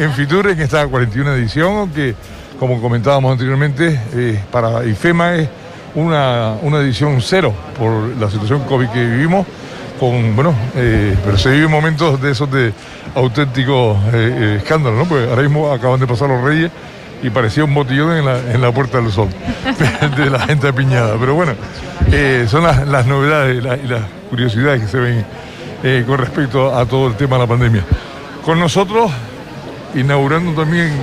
en Fitur, en esta 41 edición, que como comentábamos anteriormente, para IFEMA es una edición cero por la situación COVID que vivimos, pero se viven momentos de esos de auténticos escándalos, ¿no? Pues ahora mismo acaban de pasar los Reyes y parecía un botellón en la Puerta del Sol de la gente apiñada. Pero bueno, son las novedades y las curiosidades que se ven con respecto a todo el tema de la pandemia. Con nosotros, inaugurando también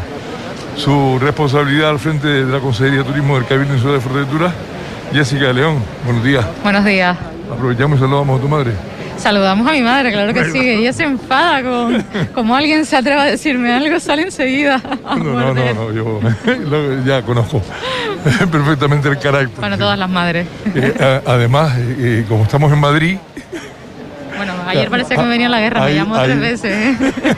su responsabilidad al frente de la Consejería de Turismo del Cabildo Insular de Fuerteventura, Jessica de León. Buenos días. Buenos días. Aprovechamos y saludamos a tu madre. Saludamos a mi madre, claro que sí. Ella se enfada como alguien se atreva a decirme algo, sale enseguida. No, yo ya conozco perfectamente el carácter. Bueno, todas las madres. Además, como estamos en Madrid... Bueno, ayer parecía que me venía la guerra, me llamó 3 veces.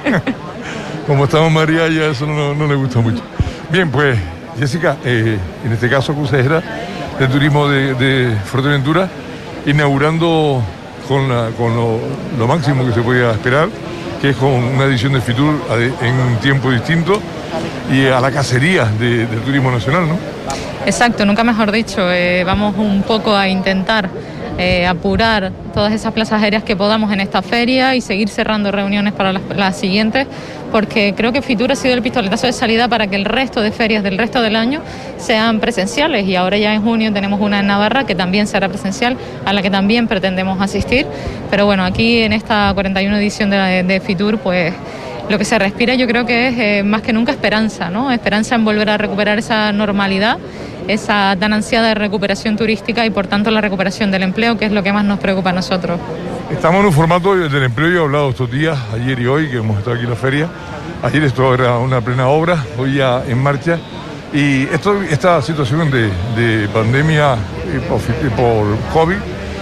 Como estamos en Madrid, a ella eso no le gusta mucho. Bien, pues, Jessica, en este caso consejera de Turismo de Fuerteventura, inaugurando con lo máximo que se podía esperar, que es con una edición de Fitur en un tiempo distinto y a la cacería del turismo nacional, ¿no? Exacto, nunca mejor dicho. Vamos un poco a intentar apurar todas esas plazas aéreas que podamos en esta feria y seguir cerrando reuniones para las siguientes, porque creo que Fitur ha sido el pistoletazo de salida para que el resto de ferias del resto del año sean presenciales, y ahora ya en junio tenemos una en Navarra que también será presencial, a la que también pretendemos asistir. Pero bueno, aquí en esta 41 edición de Fitur, pues lo que se respira yo creo que es más que nunca esperanza, ¿no? Esperanza en volver a recuperar esa normalidad, esa tan ansiada recuperación turística y por tanto la recuperación del empleo, que es lo que más nos preocupa a nosotros. Estamos en un formato del empleo, yo he hablado estos días, ayer y hoy, que hemos estado aquí en la feria. Ayer esto era una plena obra, hoy ya en marcha. Y esta situación de pandemia por COVID,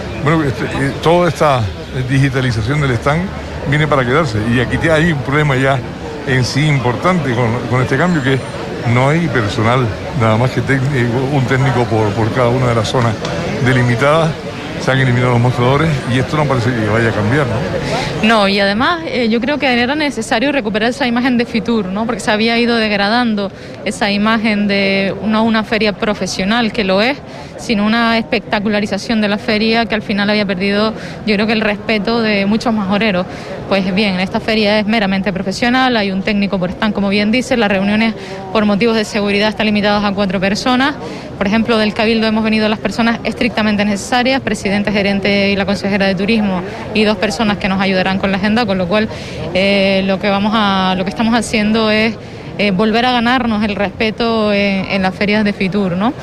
toda esta digitalización del stand viene para quedarse. Y aquí hay un problema ya en sí importante con este cambio, que no hay personal, nada más que un técnico por cada una de las zonas delimitadas. Se han eliminado los mostradores y esto no parece que vaya a cambiar, ¿no? No, y además yo creo que era necesario recuperar esa imagen de Fitur, ¿no? Porque se había ido degradando esa imagen de no una feria profesional, que lo es, sino una espectacularización de la feria que al final había perdido, yo creo que el respeto de muchos majoreros. Pues bien, esta feria es meramente profesional, hay un técnico por stand, como bien dice, las reuniones por motivos de seguridad están limitadas a 4 personas. Por ejemplo, del Cabildo hemos venido las personas estrictamente necesarias, presidente, gerente y la consejera de turismo, y 2 personas que nos ayudarán con la agenda, con lo cual lo que estamos haciendo es volver a ganarnos el respeto en las ferias de Fitur, ¿no?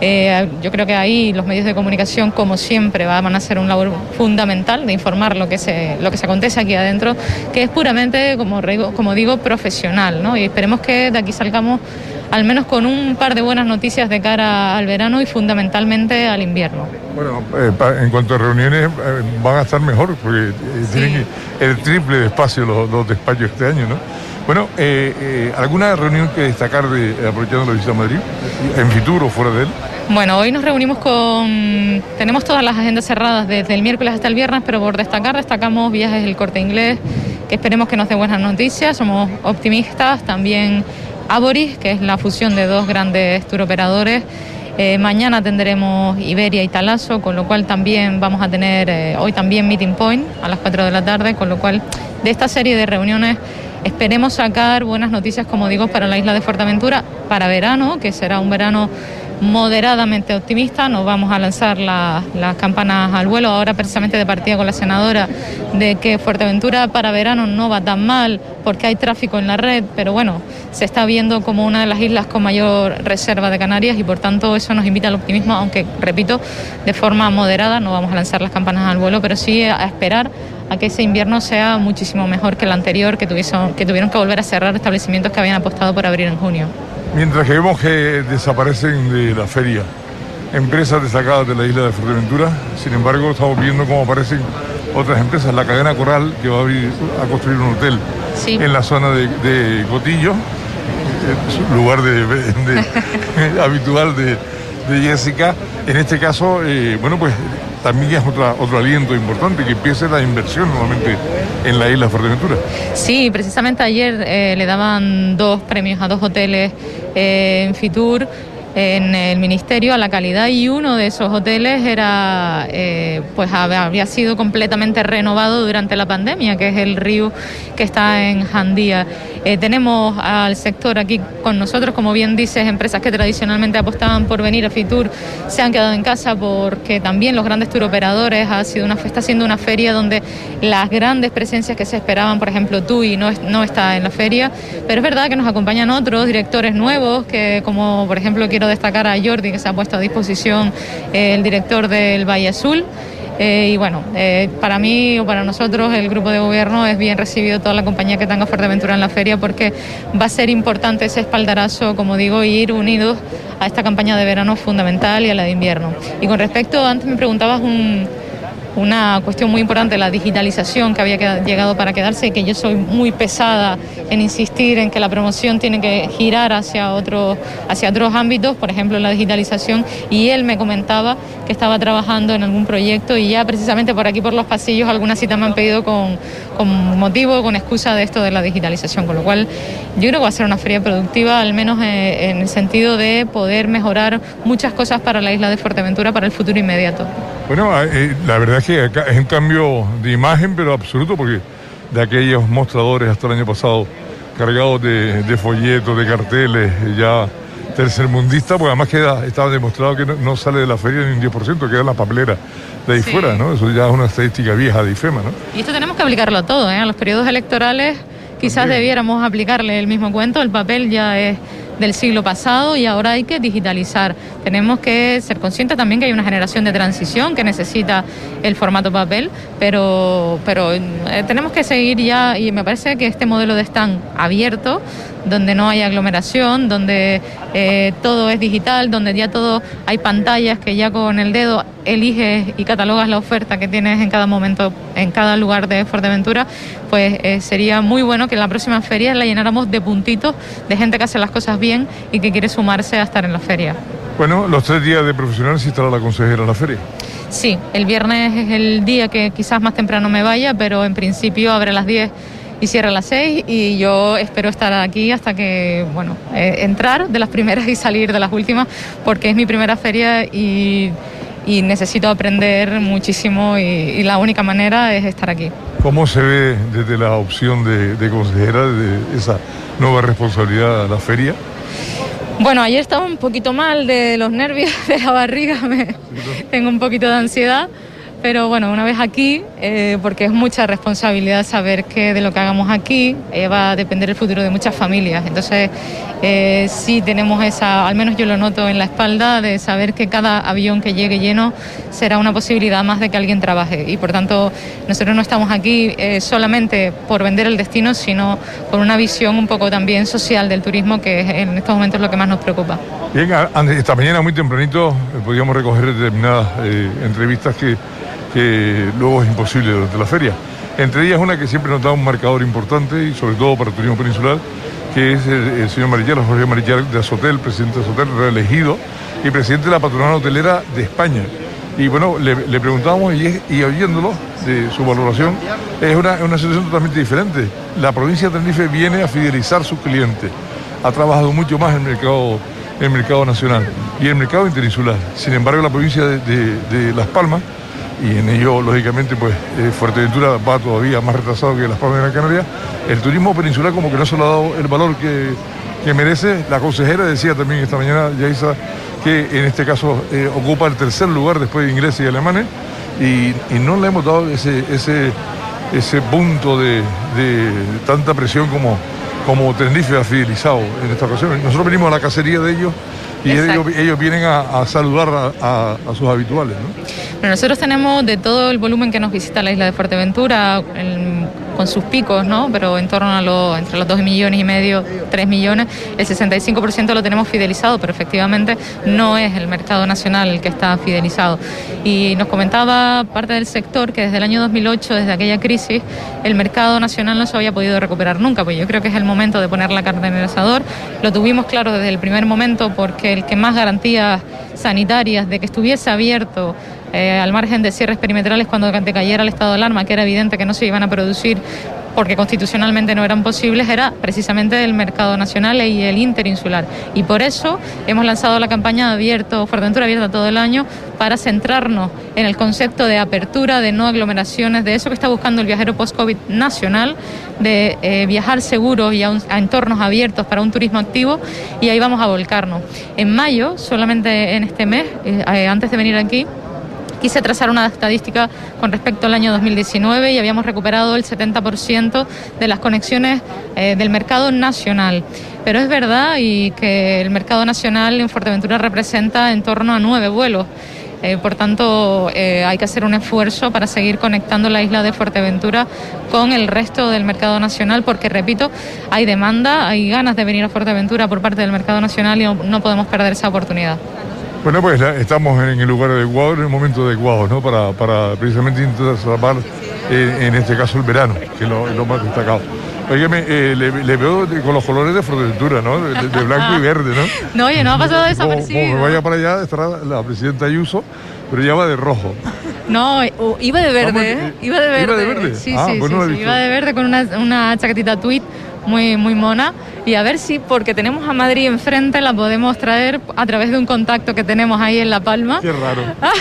Yo creo que ahí los medios de comunicación, como siempre, van a hacer una labor fundamental de informar lo que se acontece aquí adentro, que es puramente, como digo, profesional, ¿no? Y esperemos que de aquí salgamos al menos con un par de buenas noticias de cara al verano y fundamentalmente al invierno. Bueno, en cuanto a reuniones, van a estar mejor, porque tienen el triple de espacio los despachos este año, ¿no? Bueno, ¿alguna reunión que destacar aprovechando la visita a Madrid, en Fitur o fuera de él? Bueno, hoy nos reunimos tenemos todas las agendas cerradas desde el miércoles hasta el viernes, pero por destacamos viajes del Corte Inglés, que esperemos que nos dé buenas noticias. Somos optimistas. También Aboris, que es la fusión de 2 grandes turoperadores. Mañana tendremos Iberia y Talaso, con lo cual también vamos a tener hoy también Meeting Point a las 4 de la tarde, con lo cual de esta serie de reuniones esperemos sacar buenas noticias, como digo, para la isla de Fuerteventura, para verano, que será un verano moderadamente optimista. Nos vamos a lanzar las campanas al vuelo, ahora precisamente de partida con la senadora, de que Fuerteventura para verano no va tan mal porque hay tráfico en la red, pero bueno, se está viendo como una de las islas con mayor reserva de Canarias y por tanto eso nos invita al optimismo, aunque repito, de forma moderada. No vamos a lanzar las campanas al vuelo, pero sí a esperar a que ese invierno sea muchísimo mejor que el anterior, que tuvieron que volver a cerrar establecimientos que habían apostado por abrir en junio. Mientras que vemos que desaparecen de la feria empresas destacadas de la isla de Fuerteventura, sin embargo estamos viendo cómo aparecen otras empresas. La cadena Coral, que va a construir un hotel en la zona de Cotillo, lugar habitual de Jessica. En este caso, pues también es otro aliento importante, que empiece la inversión nuevamente en la isla de Fuerteventura. Sí, precisamente ayer le daban 2 premios a 2 hoteles en Fitur, en el Ministerio, a la calidad, y uno de esos hoteles era, pues había sido completamente renovado durante la pandemia, que es el Riu, que está en Jandía. Tenemos al sector aquí con nosotros, como bien dices, empresas que tradicionalmente apostaban por venir a Fitur se han quedado en casa porque también los grandes turoperadores está siendo una feria donde las grandes presencias que se esperaban, por ejemplo TUI no está en la feria, pero es verdad que nos acompañan otros directores nuevos, que como por ejemplo quiero destacar a Jordi, que se ha puesto a disposición, el director del Valle Azul. Y bueno, para mí o para nosotros, el grupo de gobierno, es bien recibido toda la compañía que tenga Fuerteventura en la feria, porque va a ser importante ese espaldarazo, como digo, y ir unidos a esta campaña de verano fundamental y a la de invierno. Y con respecto, antes me preguntabas una cuestión muy importante, la digitalización, que había llegado para quedarse, y que yo soy muy pesada en insistir en que la promoción tiene que girar hacia otros ámbitos, por ejemplo la digitalización, y él me comentaba que estaba trabajando en algún proyecto, y ya precisamente por aquí por los pasillos algunas citas me han pedido con excusa de esto de la digitalización, con lo cual yo creo que va a ser una feria productiva, al menos en el sentido de poder mejorar muchas cosas para la isla de Fuerteventura para el futuro inmediato. Bueno, la verdad es que acá es un cambio de imagen, pero absoluto, porque de aquellos mostradores hasta el año pasado cargados de folletos, de carteles, ya tercermundista, porque además estaba demostrado que no sale de la feria ni un 10%, queda en la papelera de ahí fuera, ¿no? Eso ya es una estadística vieja de IFEMA, ¿no? Y esto tenemos que aplicarlo a todo, ¿eh? A los periodos electorales quizás también debiéramos aplicarle el mismo cuento, el papel ya es del siglo pasado y ahora hay que digitalizar. Tenemos que ser conscientes también que hay una generación de transición que necesita el formato papel, pero tenemos que seguir ya, y me parece que este modelo de stand abierto, donde no hay aglomeración, donde todo es digital, donde ya todo hay pantallas que ya con el dedo eliges y catalogas la oferta que tienes en cada momento, en cada lugar de Fuerteventura, pues sería muy bueno que en la próxima feria la llenáramos de puntitos de gente que hace las cosas bien y que quiere sumarse a estar en la feria. Bueno, los 3 días de profesional sí estará la consejera en la feria. Sí, el viernes es el día que quizás más temprano me vaya, pero en principio abre a las 10 y cierra a las 6, y yo espero estar aquí hasta que, entrar de las primeras y salir de las últimas, porque es mi primera feria y necesito aprender muchísimo, y la única manera es estar aquí. ¿Cómo se ve desde la opción de consejera, de esa nueva responsabilidad a la feria? Bueno, ayer estaba un poquito mal de los nervios, de la barriga, tengo un poquito de ansiedad, pero bueno, una vez aquí, porque es mucha responsabilidad saber que de lo que hagamos aquí va a depender el futuro de muchas familias. Entonces, sí tenemos al menos yo lo noto en la espalda, de saber que cada avión que llegue lleno será una posibilidad más de que alguien trabaje. Y por tanto, nosotros no estamos aquí solamente por vender el destino, sino con una visión un poco también social del turismo, que en estos momentos es lo que más nos preocupa. Bien, esta mañana muy tempranito podíamos recoger determinadas entrevistas que luego es imposible durante la feria. Entre ellas una que siempre nos da un marcador importante, y sobre todo para el turismo peninsular, que es el señor Marichal, Jorge Marichal de Azotel, presidente de Azotel, reelegido, y presidente de la patronal hotelera de España. Y bueno, le preguntamos, y oyéndolo, de su valoración, es una situación totalmente diferente. La provincia de Tenerife viene a fidelizar sus clientes, ha trabajado mucho más en el mercado nacional y el mercado interinsular. Sin embargo, la provincia de Las Palmas, y en ello, lógicamente, pues Fuerteventura va todavía más retrasado que Las Palmas de Gran Canaria, el turismo peninsular como que no se le ha dado el valor que merece. La consejera decía también esta mañana, Yaisa, que en este caso ocupa el 3er lugar después de ingleses y alemanes, y no le hemos dado ese punto de tanta presión como Tenerife ha fidelizado en esta ocasión. Nosotros venimos a la cacería de ellos, y ellos vienen a saludar a sus habituales, ¿no? Pero nosotros tenemos, de todo el volumen que nos visita la isla de Fuerteventura, con sus picos, ¿no? Pero en torno entre los 2,5 millones, 3 millones, el 65% lo tenemos fidelizado, pero efectivamente no es el mercado nacional el que está fidelizado. Y nos comentaba parte del sector que desde el año 2008, desde aquella crisis, el mercado nacional no se había podido recuperar nunca, pues yo creo que es el momento de poner la carne en el asador. Lo tuvimos claro desde el primer momento, porque el que más garantías sanitarias de que estuviese abierto al margen de cierres perimetrales cuando decayera el estado de alarma, que era evidente que no se iban a producir porque constitucionalmente no eran posibles, era precisamente el mercado nacional y el interinsular. Y por eso hemos lanzado la campaña Fuerteventura Abierta todo el año, para centrarnos en el concepto de apertura, de no aglomeraciones, de eso que está buscando el viajero post-COVID nacional, de viajar seguros y a entornos abiertos para un turismo activo, y ahí vamos a volcarnos. En mayo, solamente en este mes, antes de venir aquí, quise trazar una estadística con respecto al año 2019 y habíamos recuperado el 70% de las conexiones del mercado nacional. Pero es verdad y que el mercado nacional en Fuerteventura representa en torno a 9 vuelos. Por tanto, hay que hacer un esfuerzo para seguir conectando la isla de Fuerteventura con el resto del mercado nacional, porque, repito, hay demanda, hay ganas de venir a Fuerteventura por parte del mercado nacional y no podemos perder esa oportunidad. Bueno, pues estamos en el lugar adecuado, en el momento adecuado, ¿no? Para precisamente intentar salvar, en este caso, el verano, que es lo más destacado. Óigame, le veo con los colores de Fuerteventura, ¿no? De blanco y verde, ¿no? No, oye, no ha pasado desapercibido. Como vaya para allá estará la presidenta Ayuso, pero ya va de rojo. No, iba de verde, ¿eh? Iba de verde. ¿Iba de verde? Sí, iba de verde con una chaquetita tweed muy, muy mona. Y a ver si, porque tenemos a Madrid enfrente, la podemos traer a través de un contacto que tenemos ahí en La Palma. Qué raro.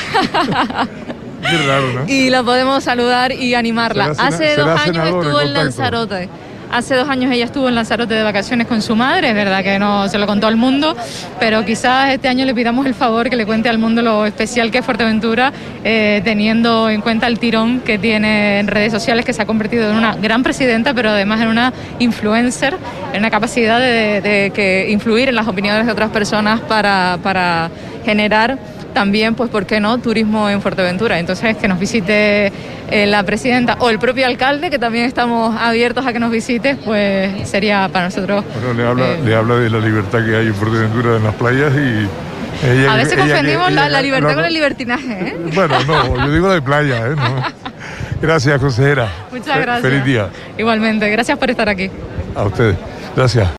Qué raro, ¿no? Y la podemos saludar y animarla. Hace 2 años estuvo en Lanzarote. Hace 2 años ella estuvo en Lanzarote de vacaciones con su madre, es verdad que no se lo contó al mundo, pero quizás este año le pidamos el favor que le cuente al mundo lo especial que es Fuerteventura, teniendo en cuenta el tirón que tiene en redes sociales, que se ha convertido en una gran presidenta, pero además en una influencer, en una capacidad de influir en las opiniones de otras personas para generar también, pues, ¿por qué no?, turismo en Fuerteventura. Entonces, que nos visite la presidenta o el propio alcalde, que también estamos abiertos a que nos visite, pues sería para nosotros... Bueno, le habla de la libertad que hay en Fuerteventura, en las playas, y... a veces confundimos la libertad con el libertinaje, ¿eh? Bueno, no, yo digo la de playa, ¿eh? No. Gracias, consejera. Muchas gracias. Feliz día. Igualmente, gracias por estar aquí. A ustedes. Gracias.